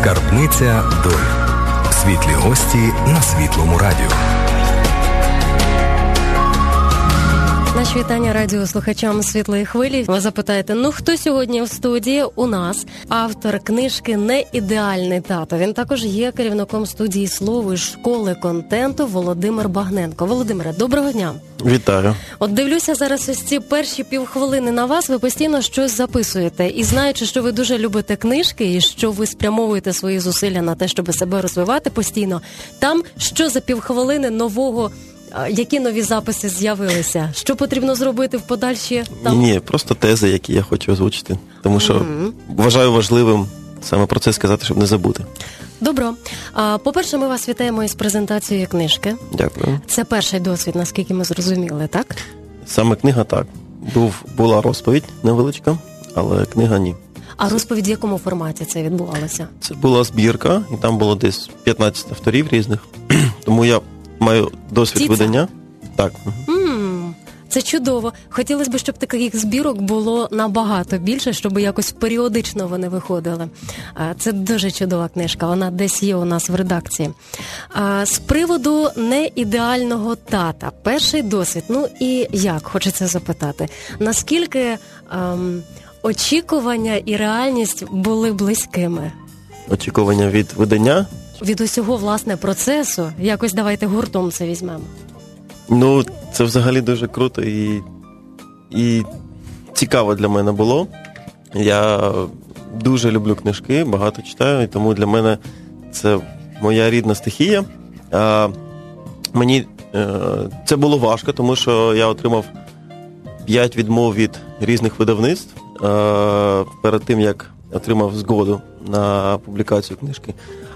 Скарбниця доль. Світлі гості на Світлому радіо. Наші вітання радіослухачам «Світлої хвилі». Ви запитаєте, хто сьогодні в студії? У нас автор книжки «Не ідеальний тато». Він також є керівником студії «Слово» і школи контенту Володимир Багненко. Володимире, доброго дня. Вітаю. От дивлюся зараз ось ці перші півхвилини на вас, ви постійно щось записуєте. І знаючи, що ви дуже любите книжки і що ви спрямовуєте свої зусилля на те, щоб себе розвивати постійно, там що за півхвилини нового, які нові записи з'явилися? Що потрібно зробити в подальші? Ні, просто тези, які я хочу озвучити. Тому що вважаю важливим саме про це сказати, щоб не забути. Добро. По-перше, ми вас вітаємо із презентацією книжки. Дякую. Це перший досвід, наскільки ми зрозуміли, так? Саме книга так. Була розповідь невеличка, але книга ні. А розповідь в якому форматі це відбувалося? Це була збірка, і там було десь 15 авторів різних. Тому я маю досвід видання. Так. Це чудово. Хотілося б, щоб таких збірок було набагато більше, щоб якось періодично вони виходили. Це дуже чудова книжка, вона десь є у нас в редакції. З приводу неідеального тата. Перший досвід. І як, хочеться запитати, наскільки очікування і реальність були близькими? Очікування від видання? Від усього, власне, процесу. Якось давайте гуртом це візьмемо. Це взагалі дуже круто і цікаво для мене було. Я дуже люблю книжки, багато читаю, і тому для мене це моя рідна стихія. Мені це було важко, тому що я отримав 5 відмов від різних видавництв перед тим, як отримав згоду на публікацію книжки.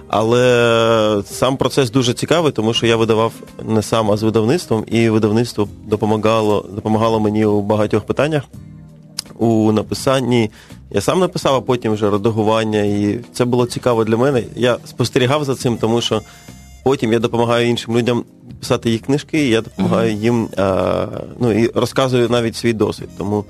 Але сам процес дуже цікавий, тому що я видавав не сам, а з видавництвом, і видавництво допомагало мені у багатьох питаннях. У написанні я сам написав, а потім вже редагування, і це було цікаво для мене. Я спостерігав за цим, тому що потім я допомагаю іншим людям писати їх книжки, і я допомагаю їм, і розказую навіть свій досвід. Тому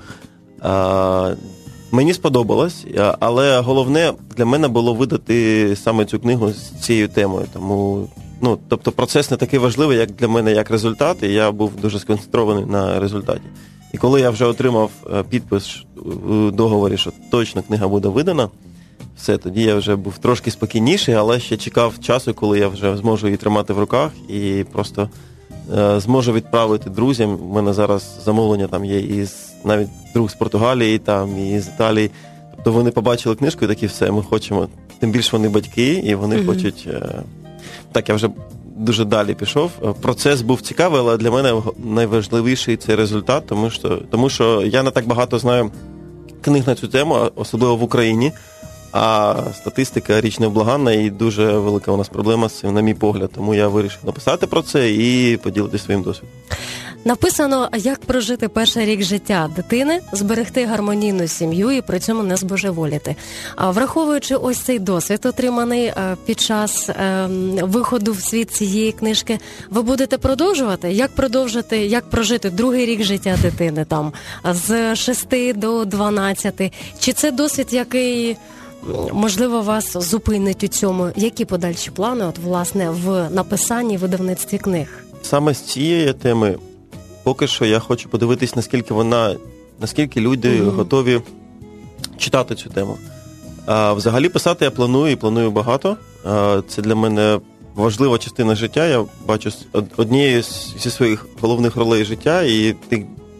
мені сподобалось, але головне для мене було видати саме цю книгу з цією темою. Тому, тобто процес не такий важливий, як для мене, як результат, і я був дуже сконцентрований на результаті. І коли я вже отримав підпис у договорі, що точно книга буде видана, все, тоді я вже був трошки спокійніший, але ще чекав часу, коли я вже зможу її тримати в руках і просто зможу відправити друзям. У мене зараз замовлення там є навіть друг з Португалії, і з Італії. Тобто вони побачили книжку і такі, все, ми хочемо. Тим більше вони батьки, і вони хочуть. Так, я вже дуже далі пішов. Процес був цікавий, але для мене найважливіший це результат, тому що я не так багато знаю книг на цю тему, особливо в Україні. А статистика річ невблаганна, і дуже велика у нас проблема з цим, на мій погляд. Тому я вирішив написати про це і поділитися своїм досвідом. Написано, як прожити перший рік життя дитини, зберегти гармонійну сім'ю і при цьому не збожеволіти. Враховуючи ось цей досвід, отриманий під час виходу в світ цієї книжки, ви будете продовжувати? Як прожити другий рік життя дитини там з 6 до 12? Чи це досвід, який, можливо, вас зупинить у цьому? Які подальші плани, власне, в написанні і видавництві книг? Саме з цієї теми поки що я хочу подивитись, наскільки люди готові читати цю тему. Взагалі писати я планую багато. Це для мене важлива частина життя. Я бачу однією зі своїх головних ролей життя і тих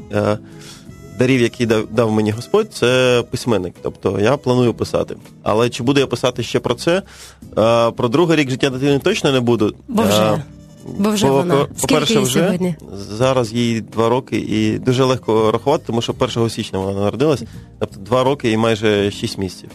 дарів, які дав мені Господь, це письменник. Тобто я планую писати. Але чи буду я писати ще про це? Про другий рік життя дитини точно не буду. Бо вже вона. По-перше, Скільки їй сьогодні? Зараз їй 2 роки, і дуже легко рахувати, тому що 1 січня вона народилась. Тобто 2 роки і майже 6 місяців.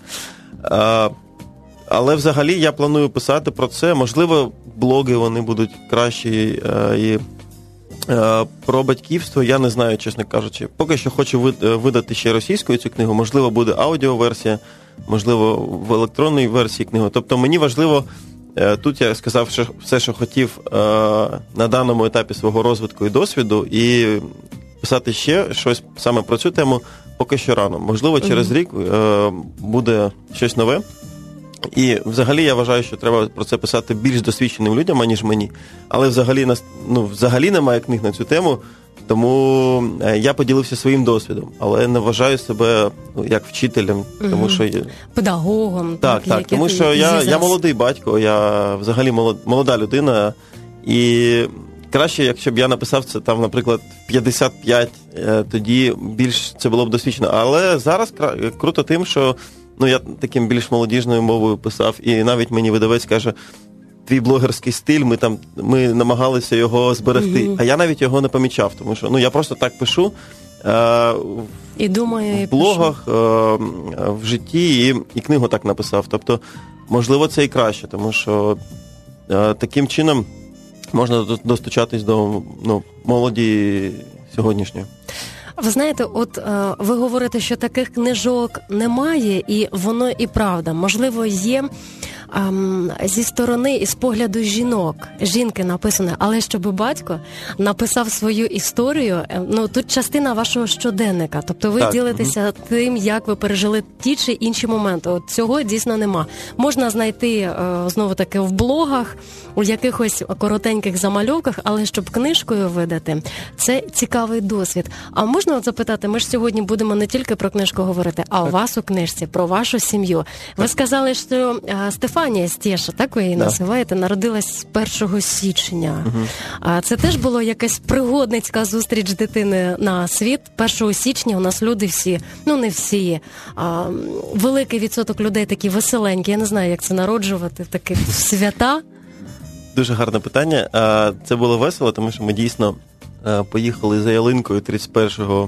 Але взагалі я планую писати про це. Можливо, блоги вони будуть кращі. І про батьківство я не знаю, чесно кажучи. Поки що хочу видати ще російською цю книгу. Можливо, буде аудіоверсія, можливо, в електронній версії книги. Тобто мені важливо. Тут я сказав, що все, що хотів на даному етапі свого розвитку і досвіду, і писати ще щось саме про цю тему поки що рано. Можливо, через рік буде щось нове. І взагалі я вважаю, що треба про це писати більш досвідченим людям, аніж мені. Але взагалі немає книг на цю тему, тому я поділився своїм досвідом, але не вважаю себе як вчителем, тому що педагогом. Так, тому що я молодий батько, я взагалі молода людина, і краще, якщо б я написав це там, наприклад, в 55, тоді більш це було б досвідчено. Але зараз круто тим, що я таким більш молодіжною мовою писав, і навіть мені видавець каже, твій блогерський стиль, ми намагалися його зберегти. А я навіть його не помічав, тому що я просто так пишу і думаю, в блогах, в житті, і книгу так написав. Тобто, можливо, це і краще, тому що таким чином можна достучатись до молоді сьогоднішньої. Ви знаєте, от ви говорите, що таких книжок немає, і воно і правда. Можливо, є зі сторони і з погляду жінки написане, але щоб батько написав свою історію, тут частина вашого щоденника. Тобто ви ділитеся тим, як ви пережили ті чи інші моменти. От цього дійсно нема. Можна знайти, знову-таки, в блогах, у якихось коротеньких замальовках, але щоб книжкою видати, це цікавий досвід. А можна от запитати, ми ж сьогодні будемо не тільки про книжку говорити, а у вас у книжці, про вашу сім'ю. Ви сказали, що Стефанія Стєша, так ви її називаєте, народилась 1 січня. Це теж була якась пригодницька зустріч дитини на світ. 1 січня у нас люди всі, не всі, великий відсоток людей такі веселенькі. Я не знаю, як це народжувати в таких свята. Дуже гарне питання. Це було весело, тому що ми дійсно поїхали за ялинкою 31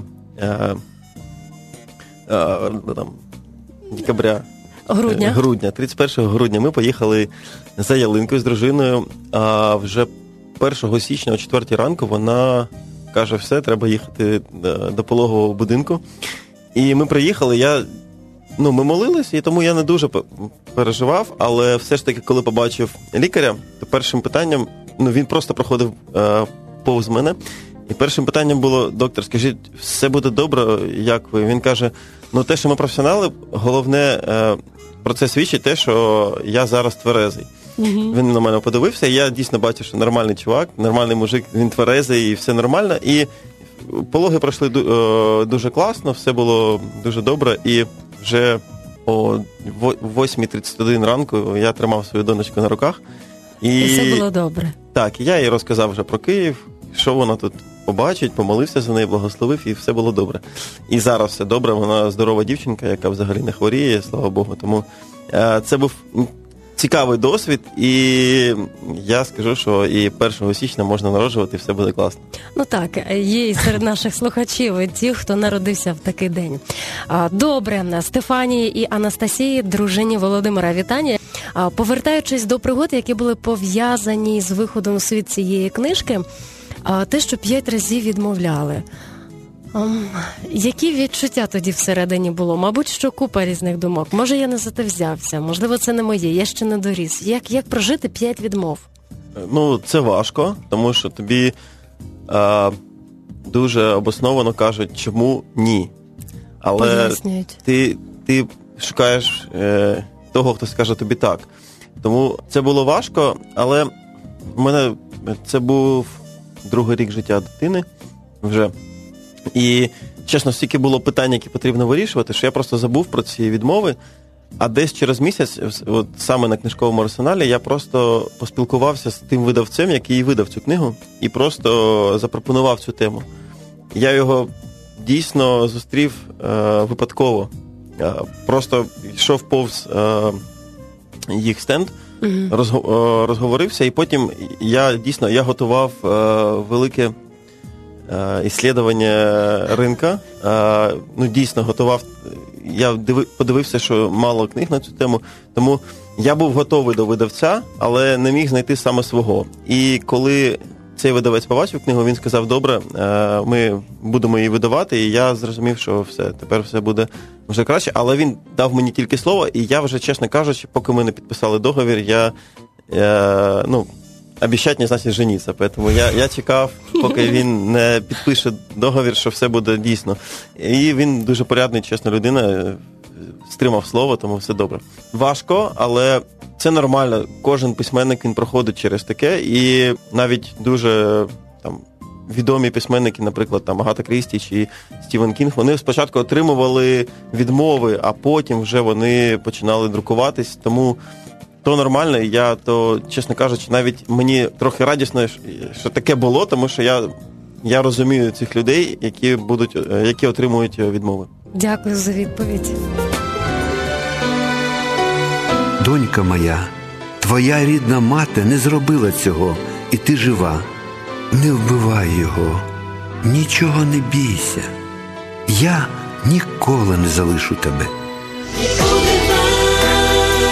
грудня. 31 грудня ми поїхали за ялинкою з дружиною, а вже 1 січня о 4 ранку вона каже, все, треба їхати до пологового будинку. І ми приїхали, ми молилися, і тому я не дуже переживав, але все ж таки, коли побачив лікаря, то першим питанням, він просто проходив повз мене, і першим питанням було, доктор, скажіть, все буде добре, як ви? Він каже, те, що ми професіонали, головне, про це свідчить те, що я зараз тверезий. Він на мене подивився, і я дійсно бачив, що нормальний чувак, нормальний мужик, він тверезий, і все нормально, і пологи пройшли дуже класно, все було дуже добре, і вже о 8:31 ранку я тримав свою донечку на руках. І все було добре. Так, я їй розказав вже про Київ, що вона тут побачить, помолився за неї, благословив, і все було добре. І зараз все добре, вона здорова дівчинка, яка взагалі не хворіє, слава Богу. Тому це був цікавий досвід, і я скажу, що і 1 січня можна народжувати, і все буде класно. Так, є і серед наших слухачів ті, хто народився в такий день. Добре, Стефанії і Анастасії, дружині Володимира, вітання. Повертаючись до пригод, які були пов'язані з виходом у світ цієї книжки, те, що 5 разів відмовляли. Які відчуття тоді всередині було? Мабуть, що купа різних думок. Може, я не за те взявся, можливо, це не моє, я ще не доріс. Як прожити 5 відмов? Це важко, тому що тобі дуже обосновано кажуть, чому ні. Але ти шукаєш того, хто скаже тобі так. Тому це було важко, але в мене це був 2-й рік життя дитини вже. І, чесно, стільки було питань, які потрібно вирішувати, що я просто забув про ці відмови. А десь через місяць, от саме на книжковому арсеналі, я просто поспілкувався з тим видавцем, який видав цю книгу, і просто запропонував цю тему. Я його дійсно зустрів випадково. Просто йшов повз їх стенд, розговорився, і потім я готував велике іслідування ринка. Дійсно готував. Я подивився, що мало книг на цю тему, тому я був готовий до видавця, але не міг знайти саме свого. І коли цей видавець побачив книгу, він сказав, добре, ми будемо її видавати, і я зрозумів, що все, тепер все буде вже краще. Але він дав мені тільки слово, і я вже, чесно кажучи, поки ми не підписали договір, я обіцяти не значить жениться. Тому я чекав, поки він не підпише договір, що все буде дійсно. І він дуже порядний, чесна людина, стримав слово, тому все добре. Важко, але це нормально. Кожен письменник, він проходить через таке, і навіть дуже там відомі письменники, наприклад, там Агата Крісті чи Стівен Кінг, вони спочатку отримували відмови, а потім вже вони починали друкуватись, тому то нормально, і я, то, чесно кажучи, навіть мені трохи радісно, що таке було, тому що я розумію цих людей, які отримують відмови. Дякую за відповідь. Донька моя, твоя рідна мати не зробила цього, і ти жива. Не вбивай його, нічого не бійся. Я ніколи не залишу тебе. Не убивай,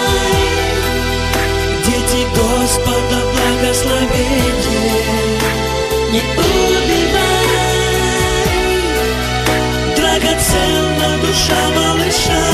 дети Господа благословения. Не убивай, драгоценна душа малыша.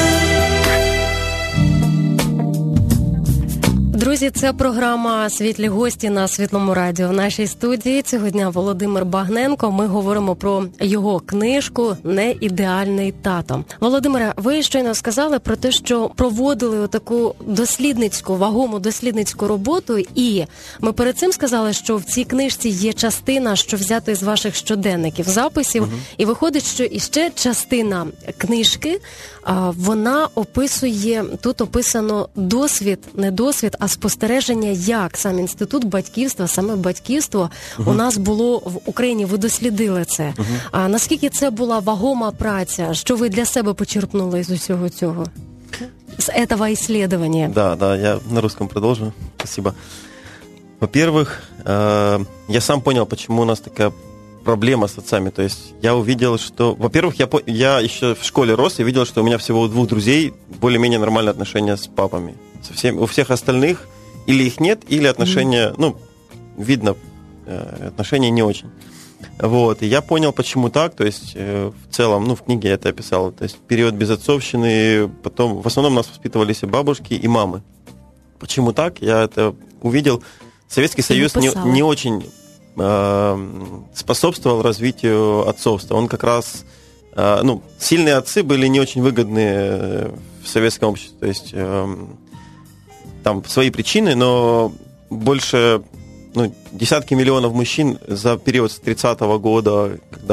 Друзі, це програма «Світлі гості» на Світлому радіо. В нашій студії цього дня Володимир Багненко. Ми говоримо про його книжку «Неідеальний тато». Володимире, ви щойно сказали про те, що проводили отаку дослідницьку, вагому дослідницьку роботу, і ми перед цим сказали, що в цій книжці є частина, що взята із ваших щоденників, записів, і виходить, що іще частина книжки, вона описує, тут описано досвід, не досвід, а спостереження, як сам інститут батьківства, саме батьківство у нас було в Україні. Ви дослідили це. А наскільки це була вагома праця? Що ви для себе почерпнули з усього цього? С этого исследования. Да, я на русском продолжу. Спасибо. Во-первых, я сам понял, почему у нас такая проблема с отцами. То есть я увидел, что... Во-первых, я еще в школе рос и видел, что у меня всего у 2 друзей более-менее нормальные отношения с папами. У всех остальных или их нет, или отношения, видно, отношения не очень. Вот, и я понял, почему так, то есть в целом, в книге я это описал, то есть период безотцовщины, потом, в основном нас воспитывались и бабушки, и мамы. Почему так? Я это увидел. Советский Союз не очень способствовал развитию отцовства. Он как раз, сильные отцы были не очень выгодны в советском обществе, то есть там свои причины, но больше, десятки миллионов мужчин за период с 30-го года,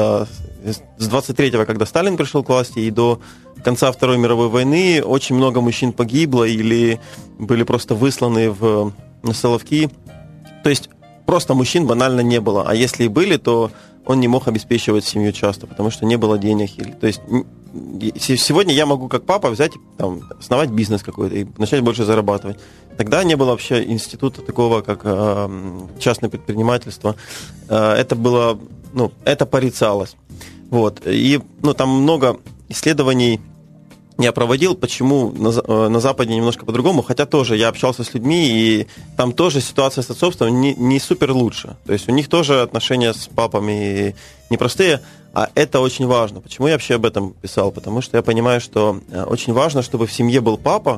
с 23-го, когда Сталин пришел к власти, и до конца Второй мировой войны очень много мужчин погибло или были просто высланы на Соловки. То есть просто мужчин банально не было. А если и были, то он не мог обеспечивать семью часто, потому что не было денег. То есть сегодня я могу, как папа, взять, основать бизнес какой-то и начать больше зарабатывать. Тогда не было вообще института такого, как частное предпринимательство. Это было, это порицалось. Вот. И, там много исследований я проводил, почему на Западе немножко по-другому, хотя тоже я общался с людьми, и там тоже ситуация с отцовством не супер лучше. То есть у них тоже отношения с папами непростые, а это очень важно. Почему я вообще об этом писал? Потому что я понимаю, что очень важно, чтобы в семье был папа,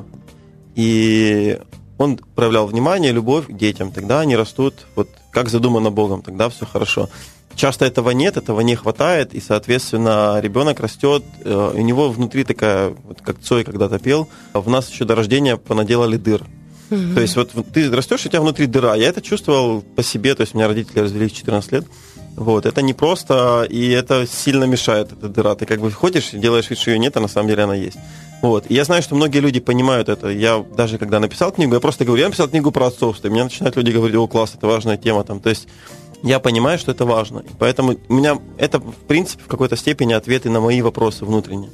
и он проявлял внимание, любовь к детям. Тогда они растут, как задумано Богом, тогда все хорошо. Часто этого нет, этого не хватает, и, соответственно, ребенок растет, у него внутри такая, как Цой когда-то пел, в нас еще до рождения понаделали дыр. То есть ты растешь, у тебя внутри дыра. Я это чувствовал по себе, то есть у меня родители развелись в 14 лет. Это непросто, и это сильно мешает, эта дыра. Ты ходишь и делаешь вид, что ее нет, а на самом деле она есть. И я знаю, что многие люди понимают это. Я даже когда написал книгу, я просто говорю, я написал книгу про отцовство, и мне начинают люди говорить, о, класс, это важная тема. То есть я понимаю, что это важно. И поэтому у меня это, в принципе, в какой-то степени ответы на мои вопросы внутренние.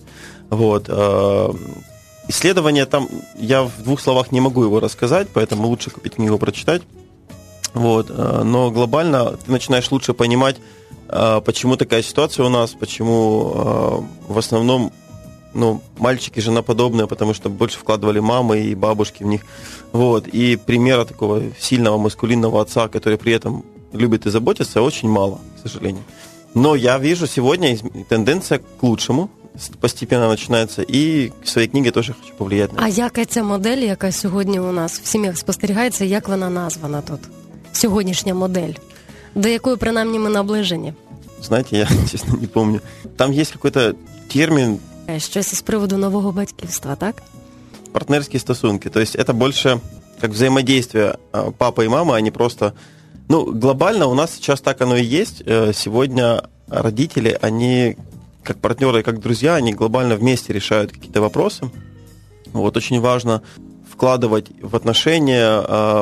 Исследование там, я в 2 словах не могу его рассказать, поэтому лучше купить книгу, прочитать. Но глобально ты начинаешь лучше понимать, почему такая ситуация у нас, почему в основном мальчики женоподобные, потому что больше вкладывали мамы и бабушки в них. И примера такого сильного маскулинного отца, который при этом любит и заботится, очень мало, к сожалению. Но я вижу сегодня тенденция к лучшему, постепенно починається, і в своїй книгі теж хочу повлияти. А яка ця модель, яка сьогодні у нас в сім'ях спостерігається, як вона названа тут? Сьогоднішня модель. До якої, принаймні, ми наближені? Знаете, я, честно, не помню. Там есть какой-то термин. Щось із приводу нового батьківства, так? Партнерские стосунки. То есть это больше как взаимодействие папы и мамы, а не просто... глобально у нас сейчас так оно и есть. Сегодня родители, они как партнеры и как друзья, они глобально вместе решают какие-то вопросы. Вот очень важно вкладывать в отношения,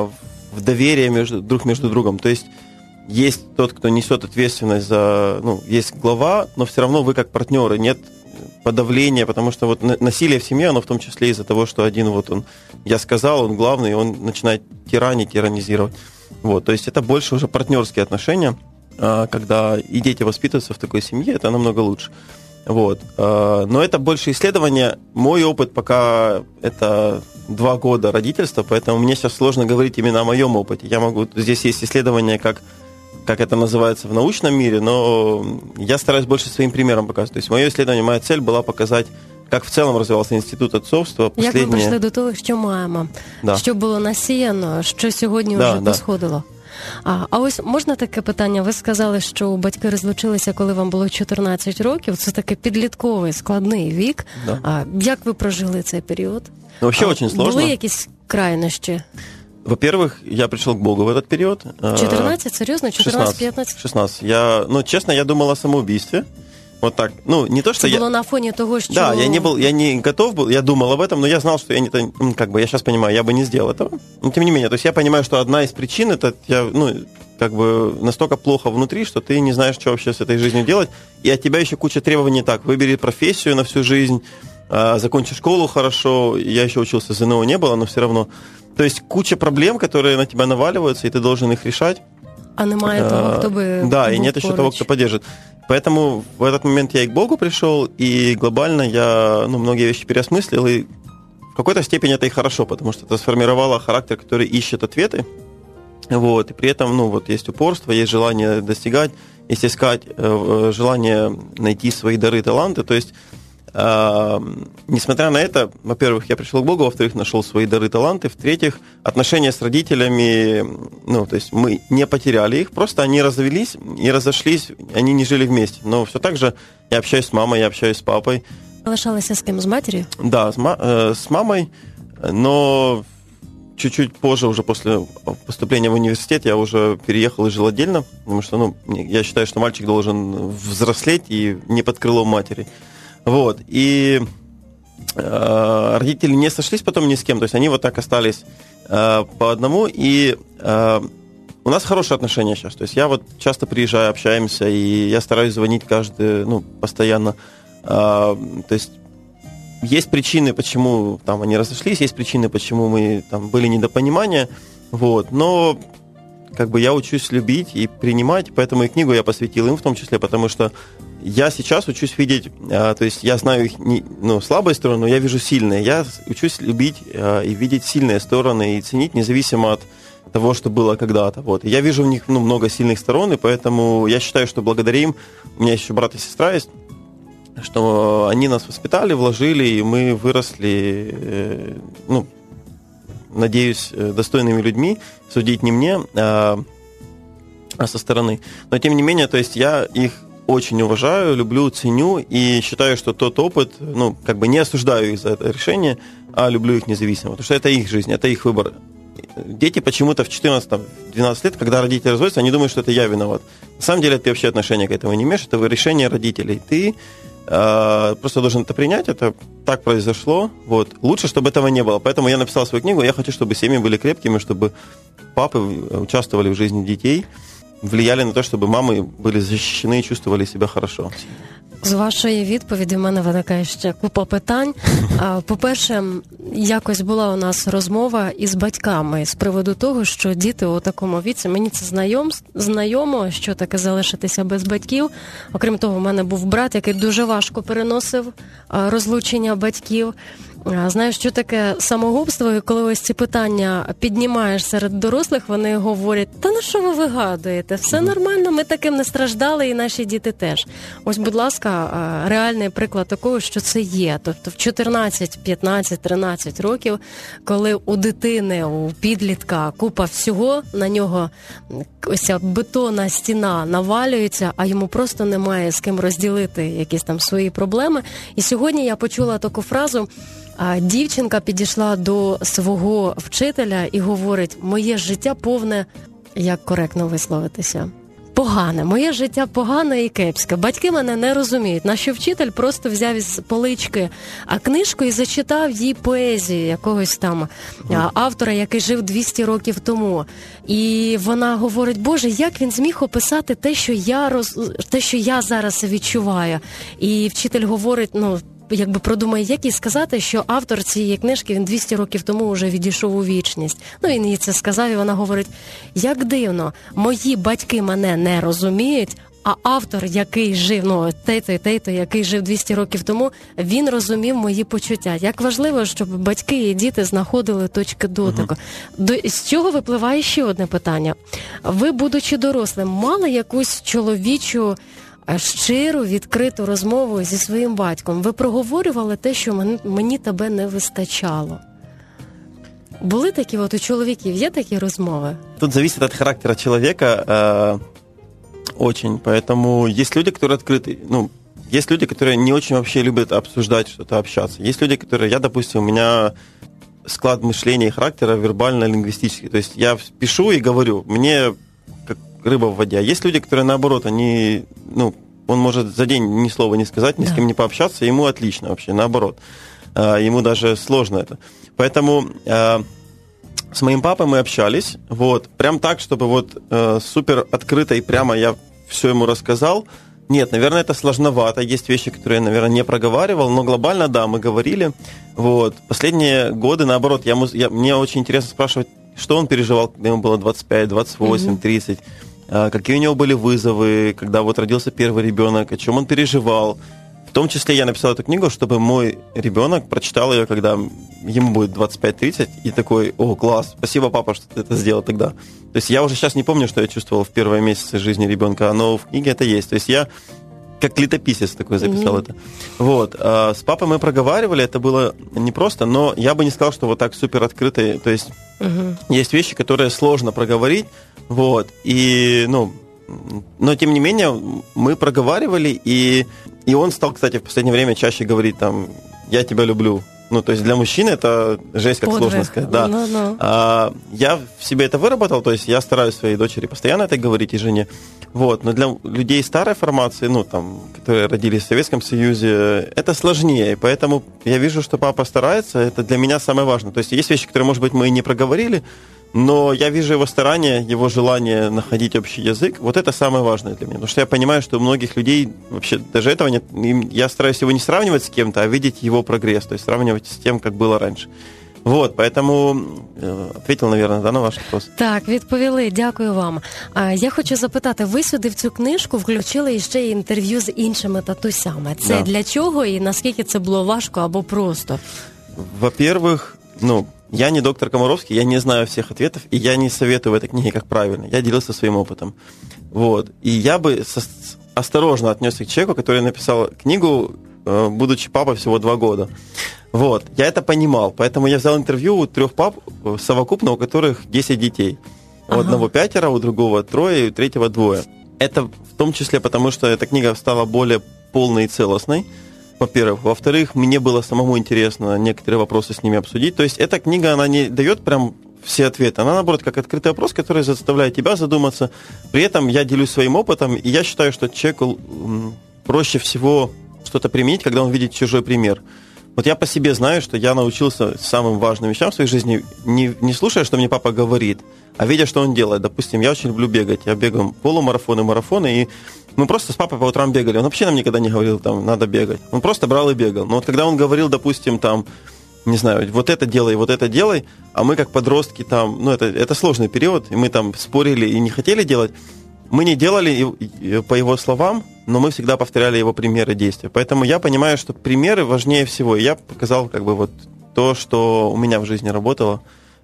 в доверие друг между другом. То есть тот, кто несет ответственность за... есть глава, но все равно вы как партнеры, нет подавления, потому что вот насилие в семье, оно в том числе из-за того, что один я сказал, он главный, и он начинает тиранизировать. Вот, то есть это больше уже партнерские отношения, когда и дети воспитываются в такой семье, это намного лучше. Вот. Но это больше исследование. Мой опыт пока это 2 года родительства, поэтому мне сейчас сложно говорить именно о моем опыте. Здесь есть исследования, как это называется в научном мире, но я стараюсь больше своим примером показывать. То есть мое исследование, моя цель была показать, как в целом розвивався інститут отцовства. Як ми прийшли до того, що маємо, що було насіяно, що сьогодні вже посходило. А ось можна таке питання? Ви сказали, що батьки розлучилися, коли вам було 14 років. Це такий підлітковий, складний вік. Да. Як ви прожили цей період? Вообще очень сложно. Були якісь крайнощі? Во-первых, я пришел к Богу в этот период. 14? Серьезно? 14-15? 16. Честно, я думал о самоубийстве. Вот так. Не то, что это было на фоне того, что... Да, я не готов был, я думал об этом, но я знал, что я сейчас понимаю, я бы не сделал этого. Но тем не менее, то есть я понимаю, что одна из причин, это настолько плохо внутри, что ты не знаешь, что вообще с этой жизнью делать, и от тебя еще куча требований. Так, выбери профессию на всю жизнь, закончи школу хорошо, я еще учился, ЗНО не было, но все равно. То есть куча проблем, которые на тебя наваливаются, и ты должен их решать. А немає того, кто бы... Да, и нет еще того, кто поддержит. Поэтому в этот момент я и к Богу пришел, и глобально я многие вещи переосмыслил, и в какой-то степени это и хорошо, потому что это сформировало характер, который ищет ответы. Вот, и при этом, есть упорство, есть желание достигать, есть искать, желание найти свои дары, таланты. То есть, несмотря на это, во-первых, я пришел к Богу, во-вторых, нашел свои дары, таланты, в-третьих, отношения с родителями, то есть мы не потеряли их, просто они развелись и разошлись, они не жили вместе. Но все так же я общаюсь с мамой, я общаюсь с папой. Залишалися с кем? С матерью? Да, с мамой, но чуть-чуть позже, уже после поступления в университет, я уже переехал и жил отдельно, потому что, я считаю, что мальчик должен взрослеть и не под крылом матери. Вот, и родители не сошлись потом ни с кем, то есть они вот так остались по одному, и у нас хорошие отношения сейчас, то есть я часто приезжаю, общаемся, и я стараюсь звонить постоянно, то есть есть причины, почему они разошлись, есть причины, почему мы были недопонимания, вот, но я учусь любить и принимать, поэтому и книгу я посвятил им в том числе, потому что я сейчас учусь видеть, то есть я знаю их слабые стороны, но я вижу сильные. Я учусь любить и видеть сильные стороны и ценить независимо от того, что было когда-то. Вот. И я вижу в них много сильных сторон, и поэтому я считаю, что благодаря им, у меня еще брат и сестра есть, что они нас воспитали, вложили, и мы выросли, надеюсь, достойными людьми, судить не мне, а со стороны. Но тем не менее, то есть я их очень уважаю, люблю, ценю и считаю, что тот опыт, не осуждаю их за это решение, а люблю их независимо, потому что это их жизнь, это их выбор. Дети почему-то в 14-12 лет, когда родители разводятся, они думают, что это я виноват. На самом деле ты вообще отношения к этому не имеешь, это решение родителей. Ты просто должен это принять, это так произошло. Вот. Лучше, чтобы этого не было. Поэтому я написал свою книгу, я хочу, чтобы семьи были крепкими, чтобы папы участвовали в жизни детей, влияли на то, щоб мами були захищені і чувствували себе хорошо. З вашої відповіді в мене виникає ще купа питань. По-перше, якось була у нас розмова із батьками з приводу того, що діти у такому віці, мені це знайомо, що таке залишитися без батьків. Окрім того, в мене був брат, який дуже важко переносив розлучення батьків. Знаєш, що таке самогубство, і коли ось ці питання піднімаєш серед дорослих, вони говорять, та ну що ви вигадуєте, все нормально, ми таким не страждали, і наші діти теж. Ось, будь ласка, реальний приклад такого, що це є. Тобто в 14, 15, 13 років, коли у дитини, у підлітка купа всього, на нього ось ця бетонна стіна навалюється, а йому просто немає з ким розділити якісь там свої проблеми. І сьогодні я почула таку фразу, дівчинка підійшла до свого вчителя і говорить, моє життя повне, як коректно висловитися, погане. Моє життя погане і кепське. Батьки мене не розуміють. На що вчитель просто взяв із полички книжку і зачитав їй поезію якогось там автора, який жив 200 років тому. І вона говорить, Боже, як він зміг описати те, що я зараз відчуваю. І вчитель говорить, якби продумає, як їй сказати, що автор цієї книжки, він 200 років тому вже відійшов у вічність. Він їй це сказав, і вона говорить, як дивно, мої батьки мене не розуміють, а автор, який жив, той-то, який жив 200 років тому, він розумів мої почуття. Як важливо, щоб батьки і діти знаходили точки дотику. З цього випливає ще одне питання. Ви, будучи дорослим, мали якусь чоловічу щиру, відкриту розмову зі своїм батьком? Ви проговорювали те, що мені тебе не вистачало? Були такі у чоловіків, є такі розмови? Тут зависит от характера человека очень, поэтому есть люди, которые открыты, есть люди, которые не очень вообще любят обсуждать что-то, общаться. Есть люди, которые, допустим, у меня склад мышления и характера вербально-лингвистический, то есть я пишу и говорю, мне как рыба в воде. А есть люди, которые, наоборот, они, он может за день ни слова не сказать, ни с кем не пообщаться, ему отлично вообще, наоборот. Ему даже сложно это. Поэтому с моим папой мы общались, прям так, чтобы супер открыто и прямо я все ему рассказал. Нет, наверное, это сложновато. Есть вещи, которые я, наверное, не проговаривал, но глобально, да, мы говорили. Последние годы, наоборот, мне очень интересно спрашивать, что он переживал, когда ему было 25, 28, 30, какие у него были вызовы, когда родился первый ребенок, о чем он переживал. В том числе я написал эту книгу, чтобы мой ребенок прочитал ее, когда ему будет 25-30, и такой, о, класс, спасибо, папа, что ты это сделал тогда. То есть я уже сейчас не помню, что я чувствовал в первые месяцы жизни ребенка, но в книге это есть. То есть я как летописец такой записал это. С папой мы проговаривали, это было непросто, но я бы не сказал, что так супер открыто. То есть есть вещи, которые сложно проговорить, но тем не менее мы проговаривали, и он стал, кстати, в последнее время чаще говорить «я тебя люблю». То есть для мужчины это жесть, как сложно сказать. Да. Я в себе это выработал, то есть я стараюсь своей дочери постоянно это говорить и жене. Но для людей старой формации, которые родились в Советском Союзе, это сложнее. Поэтому я вижу, что папа старается, это для меня самое важное. То есть есть вещи, которые, может быть, мы и не проговорили, но я вижу его старания, его желание находить общий язык. Это самое важное для меня. Потому что я понимаю, что у многих людей вообще даже этого нет. Я стараюсь его не сравнивать с кем-то, а видеть его прогресс. То есть сравнивать с тем, как было раньше. Поэтому ответил, наверное, на ваш вопрос. Так, відповіли, дякую вам. Я хочу запитати, ви сюди в цю книжку включили ще й інтерв'ю з іншими татусями. Це для чого і наскільки це було важко або просто? Во-первых, я не доктор Комаровский, я не знаю всех ответов, и я не советую в этой книге, как правильно. Я делился своим опытом. И я бы осторожно отнесся к человеку, который написал книгу, будучи папой всего 2 года. Я это понимал, поэтому я взял интервью у 3 пап совокупно, у которых 10 детей. У одного 5, у другого 3, у третьего 2. Это в том числе потому, что эта книга стала более полной и целостной, во-первых. Во-вторых, мне было самому интересно некоторые вопросы с ними обсудить. То есть эта книга, она не дает прям все ответы. Она, наоборот, как открытый вопрос, который заставляет тебя задуматься. При этом я делюсь своим опытом, и я считаю, что человеку проще всего что-то применить, когда он видит чужой пример. Я по себе знаю, что я научился самым важным вещам в своей жизни, не слушая, что мне папа говорит, а видя, что он делает. Допустим, я очень люблю бегать. Я бегаю полумарафоны, марафоны, и мы просто с папой по утрам бегали. Он вообще нам никогда не говорил, надо бегать. Он просто брал и бегал. Но когда он говорил, допустим, не знаю, вот это делай, а мы как подростки это сложный период, и мы спорили и не хотели делать, мы не делали, и по его словам, но мы всегда повторяли его примеры действия. Поэтому я понимаю, что примеры важнее всего. И я показал как бы вот то, что у меня в жизни работало.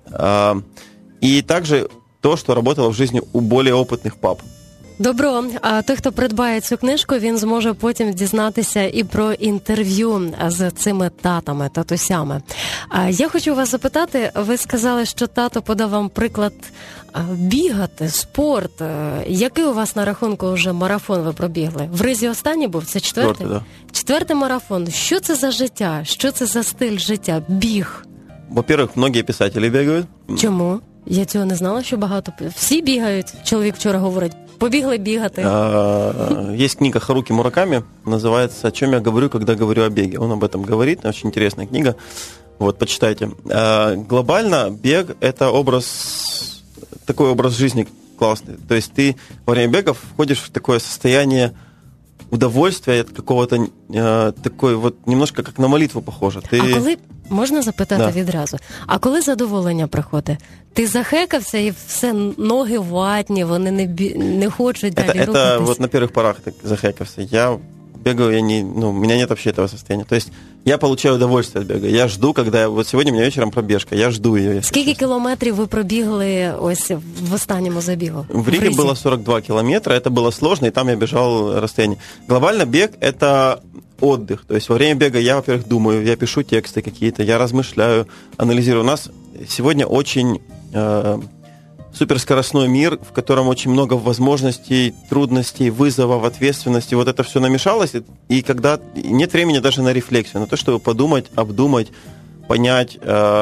И также то, що работало в житті у більш опитних пап. Добро. А той, хто придбає цю книжку, він зможе потім дізнатися і про інтерв'ю з цими татами, татусями. Я хочу вас запитати, ви сказали, що тато подав вам приклад бігати, спорт. Який у вас на рахунку вже марафон ви пробігли? В Ризі останній був? Це четвертий? Да. Четвертий марафон. Що це за життя? Що це за стиль життя? Біг? Во-первых, многие писатели бегают. Чому? Я цього не знала, що багато. Всі бігають. Чоловік вчора говорить, побігли бігати. Есть книга Харуки Мураками, называется «О чем я говорю, когда говорю о беге». Он об этом говорит, очень интересная книга. Вот, почитайте. Глобально бег – это такой образ жизни классный. То есть ты во время бегов входишь в такое состояние удовольствия от какого-то, такой вот, немножко как на молитву похоже. А коли, можна запитати відразу, а коли задоволення приходить? Ти захекався і все, ноги ватні, вони не хочуть далі рухатись? Это вот на первых порах так захекався. Я бегаю, у меня нет вообще этого состояния. То есть я получаю удовольствие от бега. Я жду, вот сегодня у меня вечером пробежка, я жду ее. Скільки кілометрів ви пробігли ось в останньому забігу? В Риге было 42 километра, это было сложно, и там я бежал расстояние. Глобально бег – это отдых. То есть во время бега я, во-первых, думаю, я пишу тексты какие-то, я размышляю, анализирую. У нас сегодня очень суперскоростной мир, в котором очень много возможностей, трудностей, вызовов, ответственности. Вот это все намешалось, и когда нет времени даже на рефлексию, на то, чтобы подумать, обдумать, понять.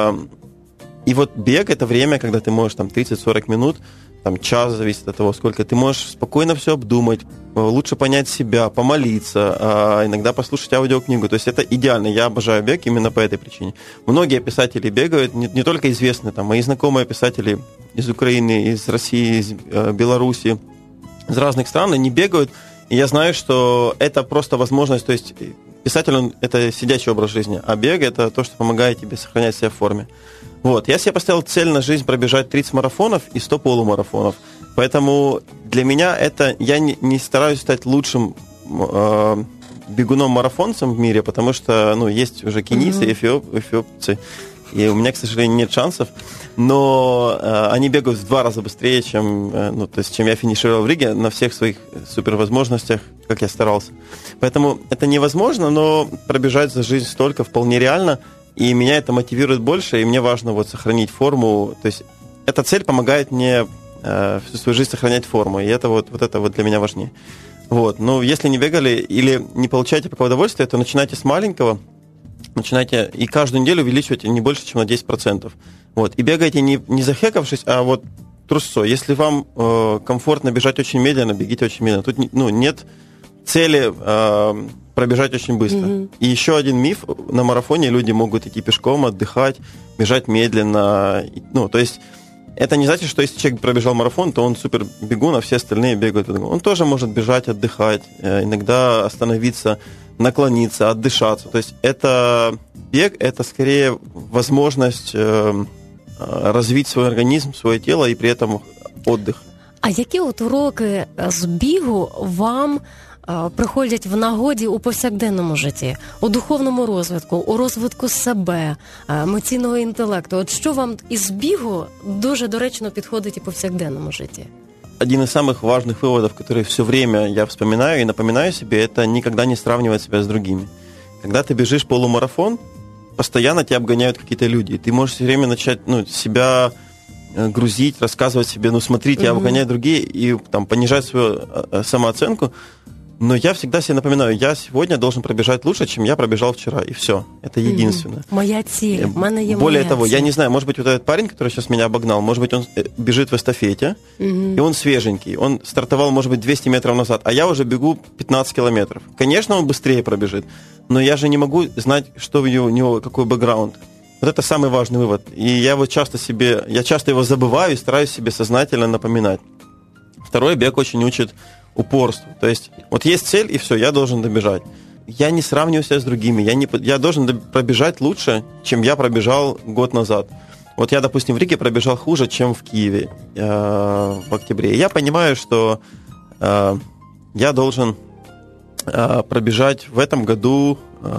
И вот бег – это время, когда ты можешь там 30-40 минут, там час, зависит от того, сколько, ты можешь спокойно все обдумать, лучше понять себя, помолиться, иногда послушать аудиокнигу. То есть это идеально. Я обожаю бег именно по этой причине. Многие писатели бегают, не только известные, там, мои знакомые писатели из Украины, из России, из Беларуси, из разных стран, они бегают, и я знаю, что это просто возможность, то есть писатель, он, это сидячий образ жизни, а бег – это то, что помогает тебе сохранять себя в форме. Вот. Я себе поставил цель на жизнь пробежать 30 марафонов и 100 полумарафонов. Поэтому для меня это... Я не стараюсь стать лучшим бегуном-марафонцем в мире, потому что есть уже кенийцы, эфиопцы, и у меня, к сожалению, нет шансов. Но они бегают в 2 раза быстрее, чем я финишировал в Риге на всех своих супервозможностях, как я старался. Поэтому это невозможно, но пробежать за жизнь столько вполне реально. И меня это мотивирует больше, и мне важно вот сохранить форму. То есть эта цель помогает мне всю свою жизнь сохранять форму, и это вот для меня важнее. Вот. Но если не бегали или не получаете пока удовольствия, то начинайте с маленького, начинайте и каждую неделю увеличивайте не больше, чем на 10%. Вот. И бегайте не захекавшись, а вот трусцой. Если вам комфортно бежать очень медленно, бегите очень медленно. Тут нет цели пробежать очень быстро. Mm-hmm. И еще один миф: на марафоне люди могут идти пешком, отдыхать, бежать медленно. То есть это не значит, что если человек пробежал марафон, то он супер бегун, а все остальные бегают. Он тоже может бежать, отдыхать, иногда остановиться, наклониться, отдышаться. То есть это бег, это скорее возможность развить свой организм, свое тело и при этом отдых. А які от уроки з бігу вам приходять в нагоді у повсякденному житті, у духовному розвитку, у розвитку себе, емоційного інтелекту? От що вам із бігу дуже доречно підходить і в повсякденному житті? Один из самых важных выводов, который все время я вспоминаю и напоминаю себе, это никогда не сравнивать себя с другими. Когда ты бежишь полумарафон, постоянно тебя обгоняют какие-то люди. Ты можешь все время начать себя грузить, рассказывать себе, смотри, тебя обгоняют другие, и там понижать свою самооценку. Но я всегда себе напоминаю, я сегодня должен пробежать лучше, чем я пробежал вчера, и все. Это единственное. Моя цель. Более того, я не знаю, может быть, вот этот парень, который сейчас меня обогнал, может быть, он бежит в эстафете, и он свеженький. Он стартовал, может быть, 200 метров назад, а я уже бегу 15 километров. Конечно, он быстрее пробежит, но я же не могу знать, что у него, какой бэкграунд. Вот это самый важный вывод. И я часто его забываю и стараюсь себе сознательно напоминать. Второй, бег очень учит упорству. То есть вот есть цель, и все, я должен добежать. Я не сравниваю себя с другими. Я должен пробежать лучше, чем я пробежал год назад. Вот я, допустим, в Риге пробежал хуже, чем в Киеве в октябре. И я понимаю, что я должен пробежать в этом году,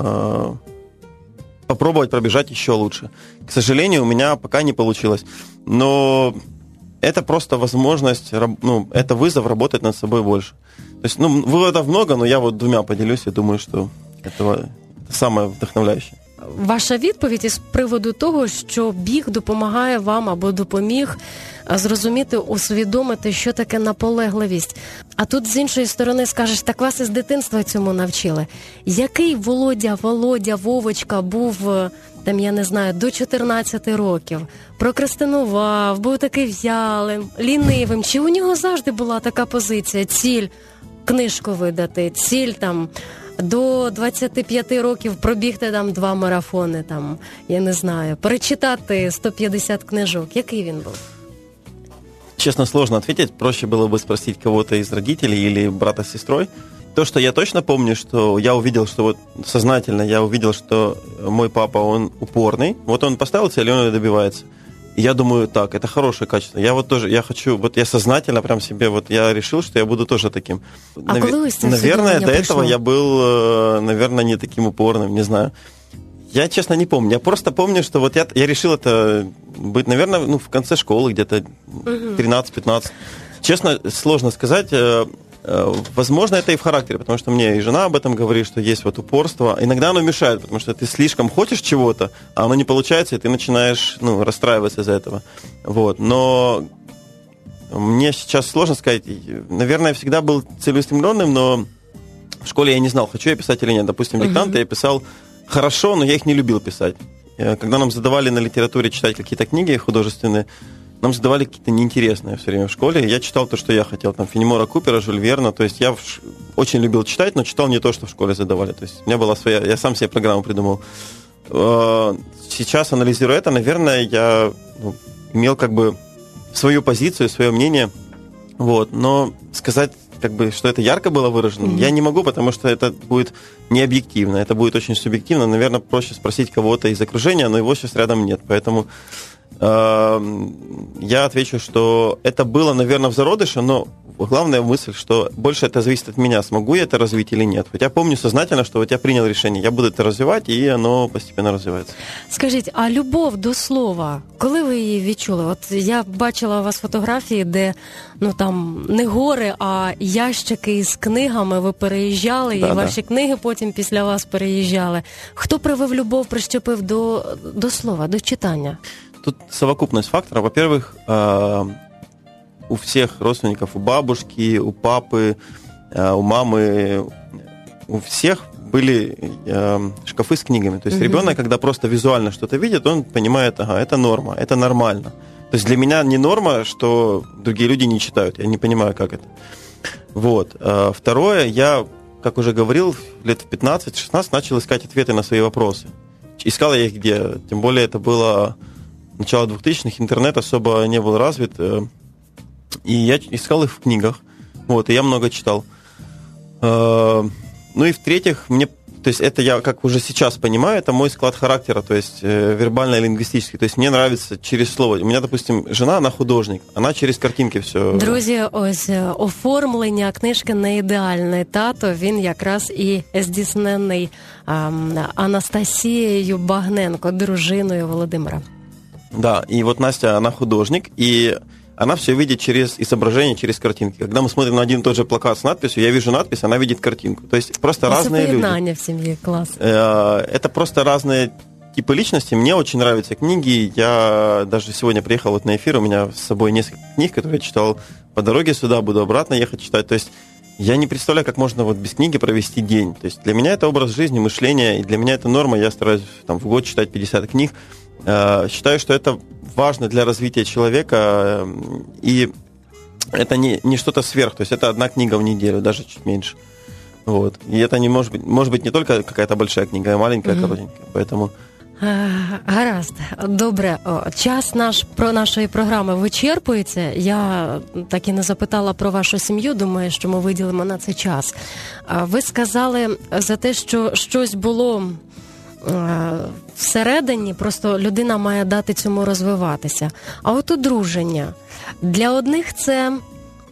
попробовать пробежать еще лучше. К сожалению, у меня пока не получилось. Но это просто возможность, это вызов работать над собой больше. То есть, выводов много, но я вот 2 поделюсь, я думаю, что это самое вдохновляющее. Ваша відповідь із приводу того, що біг допомагає вам або допоміг зрозуміти, усвідомити, що таке наполегливість. А тут з іншої сторони скажеш, так вас із дитинства цьому навчили. Який Володя, Вовочка був, там, я не знаю, до 14 років, прокрастинував, був такий в'ялим, лінивим. Чи у нього завжди була така позиція, ціль книжку видати, ціль там до 25 років пробігти там 2 марафони, там, я не знаю, перечитати 150 книжок. Який він був? Честно, сложно ответить. Проще было бы спросить кого-то из родителей или брата с сестрой. То, что я точно помню, что я увидел, что вот сознательно я увидел, что мой папа, он упорный. Вот он поставил цель, и он ее добивается. И я думаю, так, это хорошее качество. Я вот тоже, я хочу, вот я сознательно прям себе, вот я решил, что я буду тоже таким. Наверное, до этого я был, наверное, не таким упорным, не знаю. Я, честно, не помню. Я просто помню, что вот я решил это быть, наверное, в конце школы, где-то 13-15. Честно, сложно сказать. Возможно, это и в характере, потому что мне и жена об этом говорит, что есть вот упорство. Иногда оно мешает, потому что ты слишком хочешь чего-то, а оно не получается, и ты начинаешь, расстраиваться из-за этого. Вот. Но мне сейчас сложно сказать. Наверное, я всегда был целеустремленным, но в школе я не знал, хочу я писать или нет. Допустим, диктанты я писал хорошо, но я их не любил писать. Когда нам задавали на литературе читать какие-то книги художественные, нам задавали какие-то неинтересные все время в школе. Я читал то, что я хотел. Там Фенемора Купера, Жюль Верна. То есть я очень любил читать, но читал не то, что в школе задавали. То есть у меня была своя... Я сам себе программу придумал. Сейчас, анализируя это, наверное, я имел как бы свою позицию, свое мнение. Вот. Но сказать, как бы, что это ярко было выражено, я не могу, потому что это будет не объективно. Это будет очень субъективно. Наверное, проще спросить кого-то из окружения, но его сейчас рядом нет. Поэтому... я отвечу, что это было, наверное, в зародыше, но главная мысль, что больше это зависит от меня, смогу я это развить или нет. Вот я помню сознательно, что вот я принял решение, я буду это развивать, и оно постепенно розвивається. Скажіть, а любов до слова, коли ви її відчули? От я бачила у вас фотографії, де, там не гори, а ящики із книгами ви переїжджали, і ваші книги потім після вас переїжджали. Хто привив любов, прищепив до слова, до читання? Тут совокупность факторов. Во-первых, у всех родственников, у бабушки, у папы, у мамы, у всех были шкафы с книгами. То есть ребенок, когда просто визуально что-то видит, он понимает, это норма, это нормально. То есть для меня не норма, что другие люди не читают. Я не понимаю, как это. Вот. Второе, я, как уже говорил, лет в 15-16 начал искать ответы на свои вопросы. Искал я их где? Тем более это было... Начало 2000-х, интернет особо не был развит, и я искал их в книгах, вот, и я много читал. И в-третьих, то есть это я, как уже сейчас понимаю, это мой склад характера, то есть вербально-лингвистический, то есть мне нравится через слово. У меня, допустим, жена, она художник, она через картинки все. Друзі, ось оформлення книжки не ідеальне. Тато, він якраз і здійснений Анастасією Багненко, дружиною Володимира. Да, и вот Настя, она художник, и она все видит через изображение, через картинки. Когда мы смотрим на один и тот же плакат с надписью, я вижу надпись, она видит картинку. То есть просто разные люди. В семье, класс. Это просто разные типы личности. Мне очень нравятся книги. Я даже сегодня приехал вот на эфир, у меня с собой несколько книг, которые я читал по дороге сюда, буду обратно ехать читать. То есть я не представляю, как можно вот без книги провести день. То есть для меня это образ жизни, мышления, и для меня это норма. Я стараюсь в год читать 50 книг. Считаю, что это важно для развития человека, и это не что-то сверх, то есть это 1 книга в неделю, даже чуть меньше. Вот. И это не может быть не только какая-то большая книга, а маленькая, коротенькая. Поэтому... Гаразд. Добре. Час нашої програми вичерпується. Я так і не запитала про вашу сім'ю, думаю, що ми виділимо на це час. Ви сказали за те, що щось було всередині, просто людина має дати цьому розвиватися. А от одруження. Для одних це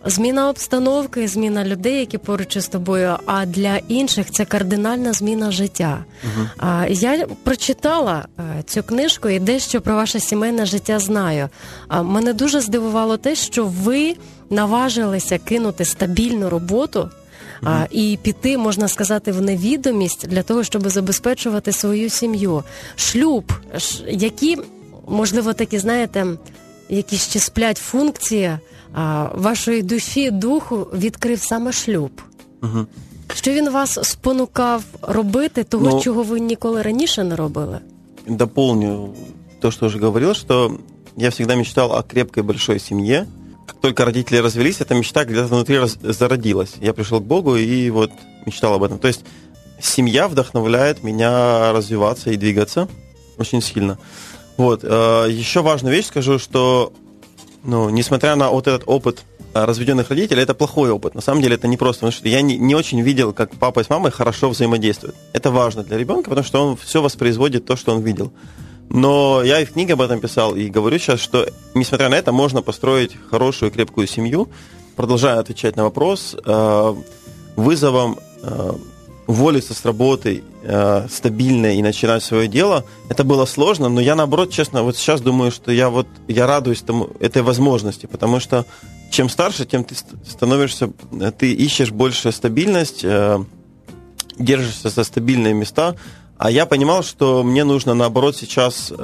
зміна обстановки, зміна людей, які поруч із тобою, а для інших це кардинальна зміна життя. Я прочитала цю книжку і дещо про ваше сімейне життя знаю. Мене дуже здивувало те, що ви наважилися кинути стабільну роботу і піти, можна сказати, в невідомість для того, щоб забезпечувати свою сім'ю. Шлюб, які, можливо, такі, знаєте, які ще сплять функції вашої душі, духу відкрив саме шлюб. Угу. Що він вас спонукав робити того, чого ви ніколи раніше не робили? Дополню то, что уже говорил, что я всегда мечтал о крепкой большой семье. Как только родители развелись, эта мечта где-то внутри зародилась. Я пришел к Богу и вот мечтал об этом. То есть семья вдохновляет меня развиваться и двигаться очень сильно. Вот. Еще важную вещь скажу, что несмотря на вот этот опыт разведенных родителей, это плохой опыт. На самом деле это не просто, потому что я не очень видел, как папа с мамой хорошо взаимодействуют. Это важно для ребенка, потому что он все воспроизводит то, что он видел. Но я и в книге об этом писал, и говорю сейчас, что, несмотря на это, можно построить хорошую и крепкую семью. Продолжаю отвечать на вопрос. Вызовом уволиться с работы стабильно и начинать свое дело, это было сложно, но я, наоборот, честно, вот сейчас думаю, что я радуюсь этой возможности, потому что чем старше, тем ты становишься, ты ищешь больше стабильность, держишься за стабильные места, а я понимал, что мне нужно, наоборот, сейчас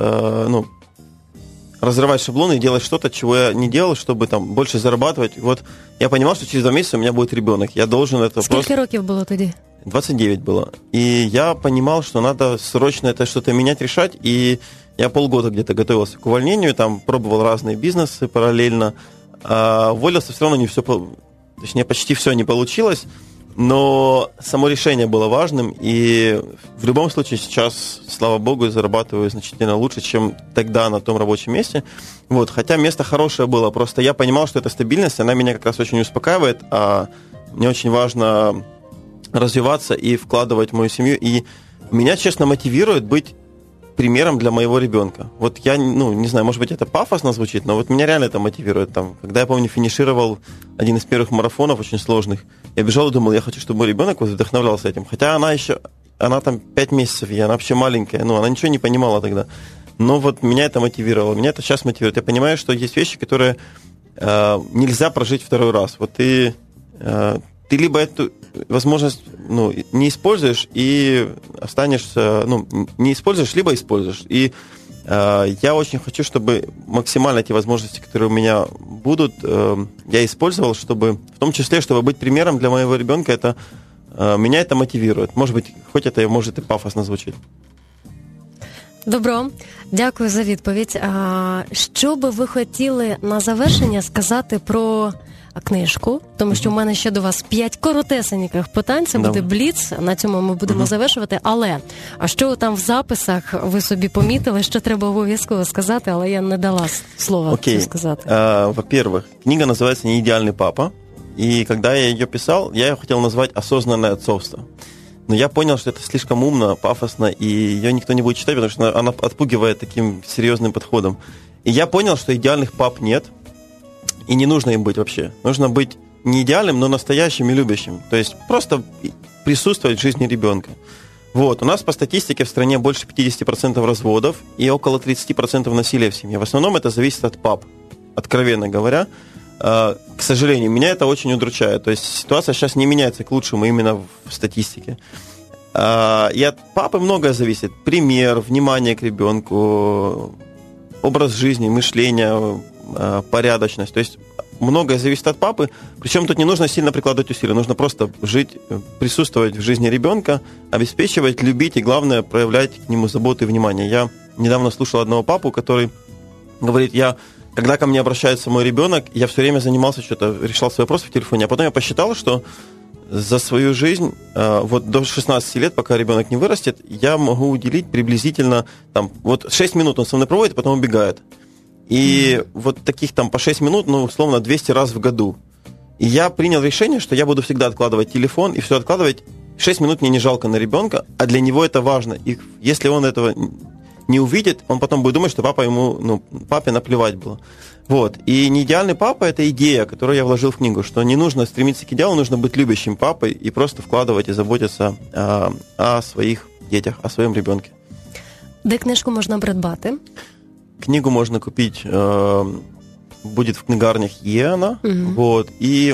разрывать шаблоны и делать что-то, чего я не делал, чтобы там больше зарабатывать. Вот я понимал, что через 2 месяца у меня будет ребенок. Я должен это Сколько років було тоді? 29 было. И я понимал, что надо срочно это что-то менять, решать. И я полгода где-то готовился к увольнению, там пробовал разные бизнесы параллельно. Уволился, все равно не все, точнее, почти все не получилось. Но само решение было важным. И в любом случае сейчас, слава богу, зарабатываю значительно лучше, чем тогда на том рабочем месте. Вот. Хотя место хорошее было. Просто я понимал, что эта стабильность, она меня как раз очень успокаивает. А мне очень важно развиваться и вкладывать в мою семью. И меня, честно, мотивирует быть примером для моего ребенка. Вот я, не знаю, может быть, это пафосно звучит, но вот меня реально это мотивирует. Там, когда я, помню, финишировал один из первых марафонов, очень сложных, я бежал и думал, я хочу, чтобы мой ребенок вот вдохновлялся этим. Хотя она там 5 месяцев, и она вообще маленькая, она ничего не понимала тогда. Но вот меня это мотивировало, меня это сейчас мотивирует. Я понимаю, что есть вещи, которые нельзя прожить второй раз. Вот ты либо эту возможность не используешь и останешься, не используешь, либо используешь. И я очень хочу, чтобы максимально те возможности, которые у меня будут, я использовал, чтобы, в том числе, чтобы быть примером для моего ребенка, меня это мотивирует. Может быть, хоть это может и пафосно звучит. Добро, дякую за відповідь. Що би ви хотіли на завершення сказати про книжку, тому що в мене ще до вас 5 коротесеньких питань, це буде бліц, на цьому ми будемо завершувати, але, а що там в записах ви собі помітили, що треба обов'язково сказати, але я не дала слова це сказати. Во-первых, книга называется «Не идеальный папа», и когда я ее писал, я ее хотел назвать «Осознанное отцовство». Но я понял, что это слишком умно, пафосно, и ее никто не будет читать, потому что она отпугивает таким серьезным подходом. И я понял, что идеальных пап нет, и не нужно им быть вообще. Нужно быть не идеальным, но настоящим и любящим. То есть просто присутствовать в жизни ребенка. Вот. У нас по статистике в стране больше 50% разводов и около 30% насилия в семье. В основном это зависит от пап, откровенно говоря. К сожалению, меня это очень удручает. То есть ситуация сейчас не меняется к лучшему именно в статистике. И от папы многое зависит. Пример, внимание к ребенку, образ жизни, мышление, порядочность. То есть многое зависит от папы. Причем тут не нужно сильно прикладывать усилия. Нужно просто жить, присутствовать в жизни ребенка, обеспечивать, любить и, главное, проявлять к нему заботу и внимание. Я недавно слушал одного папу, который говорит, когда ко мне обращается мой ребенок, я все время занимался что-то, решал свои вопросы в телефоне, а потом я посчитал, что за свою жизнь, вот до 16 лет, пока ребенок не вырастет, я могу уделить приблизительно, 6 минут он со мной проводит, потом убегает. И вот таких по 6 минут, условно, 200 раз в году. И я принял решение, что я буду всегда откладывать телефон и все откладывать. 6 минут мне не жалко на ребенка, а для него это важно. И если он этого не увидит, он потом будет думать, что папе наплевать было. Вот. И неидеальный папа – это идея, которую я вложил в книгу, что не нужно стремиться к идеалу, нужно быть любящим папой и просто вкладывать и заботиться о своих детях, о своем ребенке. Де книжку можна придбати? Книгу можно купить, будет в книгарнях Е она, вот, и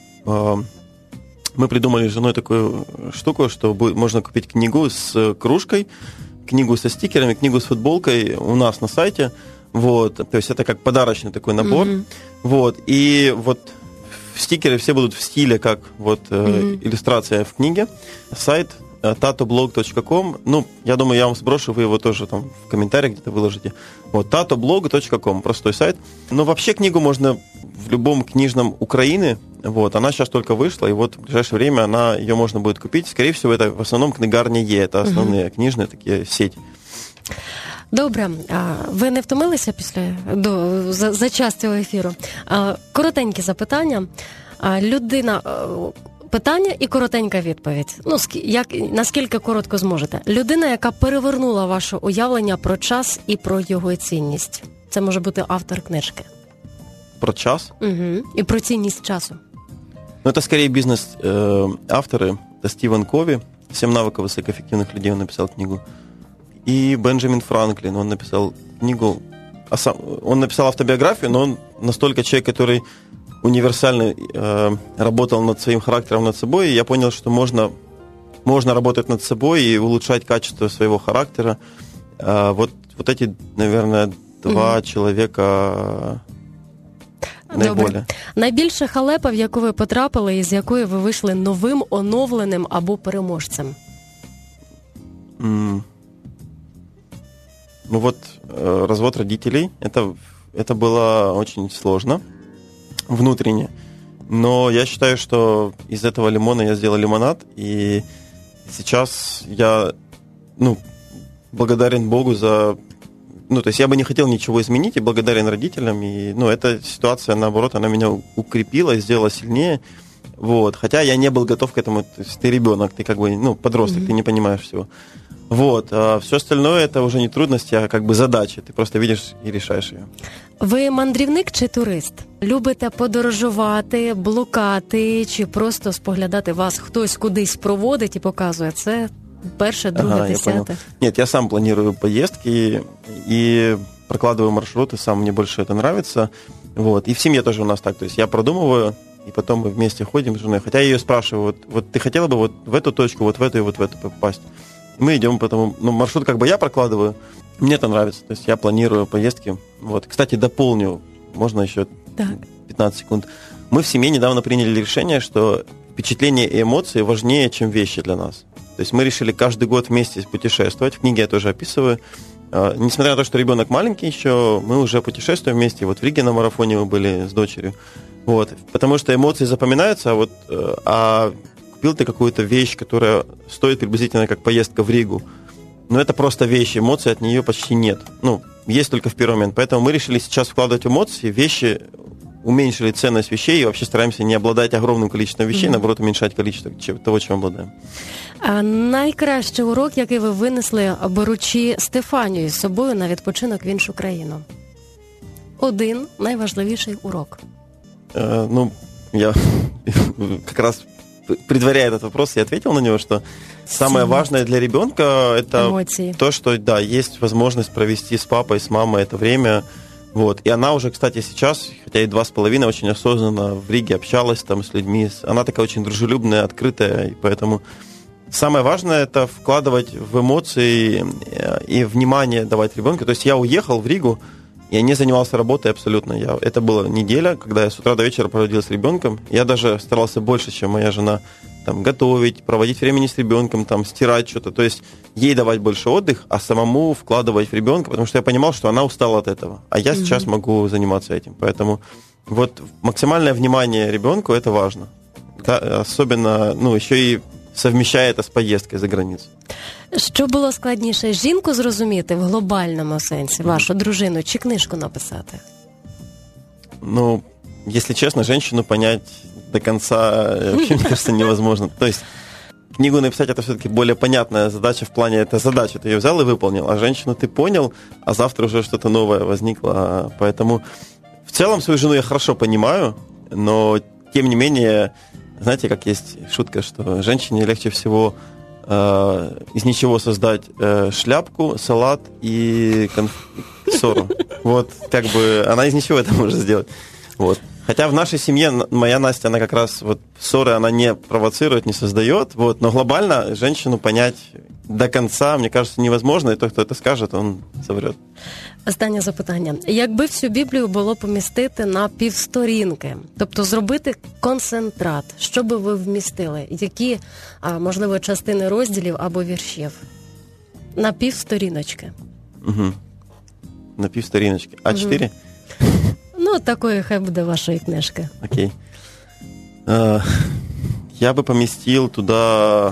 мы придумали с женой такую штуку, что можно купить книгу с кружкой, книгу со стикерами, книгу с футболкой у нас на сайте, вот, то есть это как подарочный такой набор, вот, и вот стикеры все будут в стиле, как вот иллюстрация в книге, сайт tatoblog.com, ну, я думаю, я вам сброшу, вы его тоже там в комментариях где-то выложите. Вот, tatoblog.com, простой сайт. Но вообще книгу можно в любом книжном Украины, вот, она сейчас только вышла, и вот в ближайшее время ее можно будет купить. Скорее всего, это в основном книгарня Е, это основные книжные такие сети. Добре, ви не втомилися за час цього ефіру? Коротенькі запитання. Людина... Питання і коротенька відповідь. Ну, наскільки коротко зможете. Людина, яка перевернула ваше уявлення про час і про його цінність. Це може бути автор книжки. Про час? Угу. І про цінність часу. Ну, это скорее бизнес-авторы. Это Стивен Кови, «7 навыков высокоэффективных людей», он написал книгу. И Бенджамин Франклин, он написал книгу... Он написал автобиографию, но он настолько человек, который... универсально работал над своим характером, над собой, и я понял, что можно работать над собой и улучшать качество своего характера. Вот эти, наверное, два человека наиболее. Добре. Найбільша халепа, в яку ви потрапили, і з якої ви вийшли новим, оновленим або переможцем? Ну вот развод родителей, это было очень сложно. Внутренне. Но я считаю, что из этого лимона я сделал лимонад, и сейчас я, благодарен Богу за... то есть я бы не хотел ничего изменить, и благодарен родителям, и, эта ситуация, наоборот, она меня укрепила и сделала сильнее, вот, хотя я не был готов к этому, то есть ты ребенок, ты как бы, подросток, ты не понимаешь всего. Вот, а все остальное это уже не трудности, а как бы задачи, ти просто видиш і рішаєш її. Ви мандрівник чи турист? Любите подорожувати, блукати, чи просто споглядати вас хтось кудись проводить і показує? Це перше, друге, десяте? Нет, я сам планирую поездки и прокладываю маршруты, сам мне больше это нравится. Вот, и в семье тоже у нас так, то есть я продумываю, и потом мы вместе ходим с женой. Хотя я ее спрашиваю, вот ты хотела бы вот в эту точку, вот в эту и вот в эту попасть? Мы идем, потому маршрут как бы я прокладываю, мне это нравится, то есть я планирую поездки. Вот, кстати, дополню, можно еще 15 секунд. Мы в семье недавно приняли решение, что впечатления и эмоции важнее, чем вещи для нас. То есть мы решили каждый год вместе путешествовать, в книге я тоже описываю. Несмотря на то, что ребенок маленький еще, мы уже путешествуем вместе. Вот в Риге на марафоне мы были с дочерью. Вот, потому что эмоции запоминаются, а купил ты какую-то вещь, которая стоит приблизительно как поездка в Ригу. Но это просто вещь, эмоций от нее почти нет. Есть только в первый момент. Поэтому мы решили сейчас вкладывать эмоции. Вещи уменьшили ценность вещей и вообще стараемся не обладать огромным количеством вещей, наоборот, уменьшать количество того, чем обладаем. Найкращий урок, який ви винесли, беручи Стефанію з собою на відпочинок в іншу країну? Один найважливіший урок. Я как раз, предваряя этот вопрос, я ответил на него, что самое важное для ребенка это эмоции. То, что, да, есть возможность провести с папой, с мамой это время. Вот. И она уже, кстати, сейчас, хотя и 2,5, очень осознанно в Риге общалась там с людьми. Она такая очень дружелюбная, открытая, и поэтому самое важное это вкладывать в эмоции и внимание давать ребенку. То есть я уехал в Ригу, я не занимался работой абсолютно. Это была неделя, когда я с утра до вечера проводил с ребенком. Я даже старался больше, чем моя жена, там, готовить, проводить времени с ребенком, там, стирать что-то. То есть ей давать больше отдых, а самому вкладывать в ребенка, потому что я понимал, что она устала от этого. А я сейчас могу заниматься этим. Поэтому вот максимальное внимание ребенку это важно. Да, особенно, еще и совмещає це з поїздкою за границю. Що було складніше, жінку зрозуміти в глобальному сенсі, вашу дружину, чи книжку написати? Если честно, женщину понять до конца, вообще, мне кажется, невозможно. То есть книгу написать это все-таки более понятная задача в плане, это задача, ты ее взял и выполнил, а женщину ты понял, а завтра уже что-то новое возникло, поэтому в целом свою жену я хорошо понимаю, но тем не менее, знаете, как есть шутка, что женщине легче всего из ничего создать шляпку, салат и ссору. Вот, как бы, она из ничего это может сделать. Вот. Хотя в нашей семье моя Настя, она как раз вот ссоры она не провоцирует, не создает, вот, но глобально женщину понять до конца, мне кажется, невозможно, и тот, хто це скаже, он соврет. Останнє запитання. Якби всю Біблію було помістити на півсторінки, тобто зробити концентрат, що би ви вмістили? Які, можливо, частини розділів або віршів? На півсторіночки. Угу. На півсторіночки. А4? Ну, такої хай буде вашої книжки. Окей. Я бы поместил туда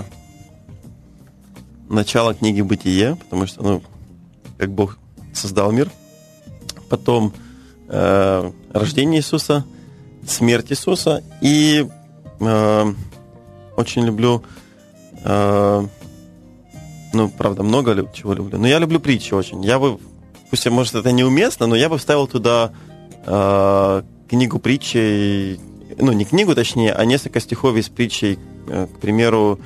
начало книги «Бытие», потому что, ну, как Бог создал мир. Потом рождение Иисуса, смерть Иисуса. И очень люблю, ну, правда, много чего люблю, но я люблю притчи очень. Я бы, пусть, может, это неуместно, но я бы вставил туда книгу притчей, ну, не книгу, точнее, а несколько стихов из притчей. К примеру,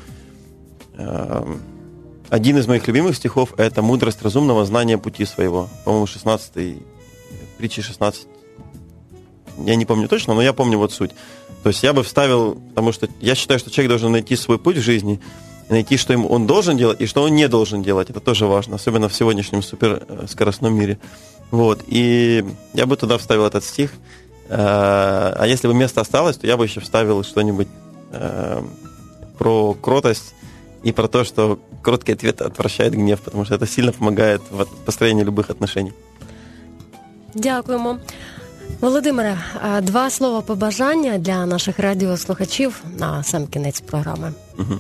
один из моих любимых стихов – это «Мудрость разумного, знание пути своего». По-моему, 16-й, притчи 16. Я не помню точно, но я помню вот суть. То есть я бы вставил, потому что я считаю, что человек должен найти свой путь в жизни, найти, что он должен делать и что он не должен делать. Это тоже важно, особенно в сегодняшнем суперскоростном мире. Вот. И я бы туда вставил этот стих. А если бы место осталось, то я бы еще вставил что-нибудь про кротость и про то, что короткий ответ отвращает гнев, потому что это сильно помогает в построении любых отношений. Дякуємо. Володимире, 2 слова побажання для наших радіослухачів на сам кінець програми. Угу.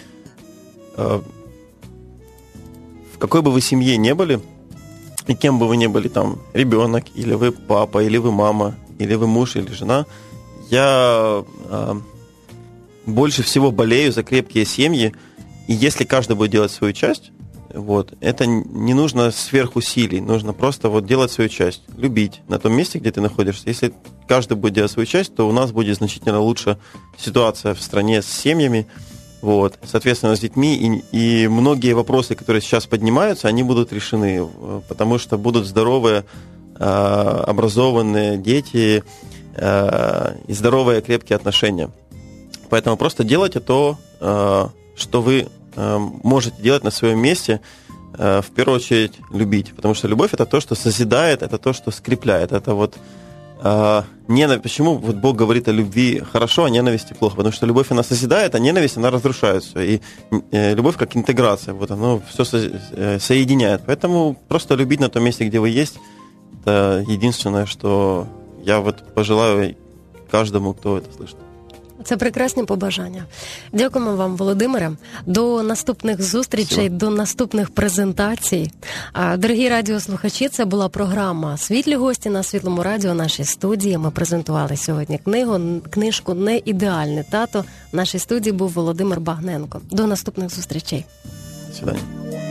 В какой бы вы семье не были, и кем бы вы ни были, там, ребенок, или вы папа, или вы мама, или вы муж, или жена, я больше всего болею за крепкие семьи, и если каждый будет делать свою часть, вот, это не нужно сверхусилий, нужно просто вот делать свою часть, любить на том месте, где ты находишься. Если каждый будет делать свою часть, то у нас будет значительно лучше ситуация в стране с семьями, вот, соответственно, с детьми, и многие вопросы, которые сейчас поднимаются, они будут решены, потому что будут здоровые, образованные дети и здоровые, крепкие отношения. Поэтому просто делайте то, что вы можете делать на своем месте, в первую очередь любить, потому что любовь – это то, что созидает, это то, что скрепляет, это вот почему вот Бог говорит о любви хорошо, а ненависти плохо? Потому что любовь, она созидает, а ненависть, она разрушает все. И любовь как интеграция, вот оно все соединяет. Поэтому просто любить на том месте, где вы есть, это единственное, что я вот пожелаю каждому, кто это слышит. Це прекрасні побажання. Дякуємо вам, Володимире. До наступних зустрічей, до наступних презентацій. Дорогі радіослухачі, це була програма «Світлі гості» на Світлому радіо, нашій студії. Ми презентували сьогодні книжку «Не ідеальний тато». В нашій студії був Володимир Багненко. До наступних зустрічей. До свидання.